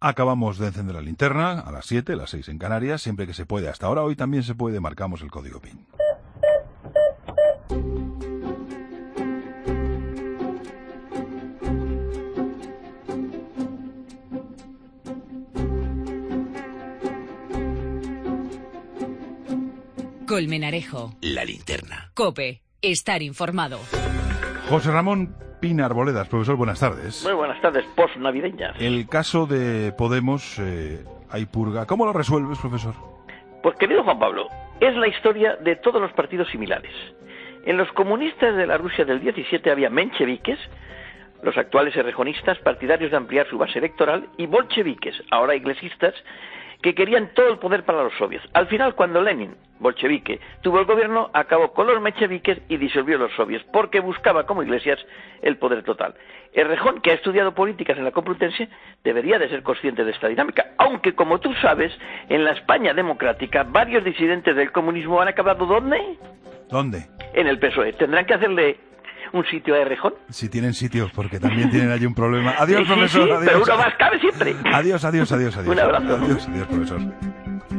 Acabamos de encender la linterna a las 7, las 6 en Canarias, siempre que se puede. Hasta ahora, hoy también se puede, marcamos el código PIN. Colmenarejo. La linterna. COPE. Estar informado. José Ramón Pina Arboledas, profesor, buenas tardes. Muy buenas tardes, post-navideñas. El caso de Podemos, hay purga. ¿Cómo lo resuelves, profesor? Pues, querido Juan Pablo, es la historia de todos los partidos similares. En los comunistas de la Rusia del 17 había mencheviques, los actuales errejonistas, partidarios de ampliar su base electoral, y bolcheviques, ahora iglesistas, que querían todo el poder para los soviets. Al final, cuando Lenin, bolchevique, tuvo el gobierno, acabó con los mencheviques y disolvió los soviets, porque buscaba, como Iglesias, el poder total. Errejón, que ha estudiado políticas en la Complutense, debería de ser consciente de esta dinámica, aunque, como tú sabes, en la España democrática, varios disidentes del comunismo han acabado, ¿dónde? ¿Dónde? En el PSOE. ¿Tendrán que hacerle un sitio a Errejón? Si tienen sitios, porque también tienen allí un problema. Adiós, Sí, profesor, sí, adiós. pero uno más cabe siempre. Adiós. Un abrazo. Adiós, profesor.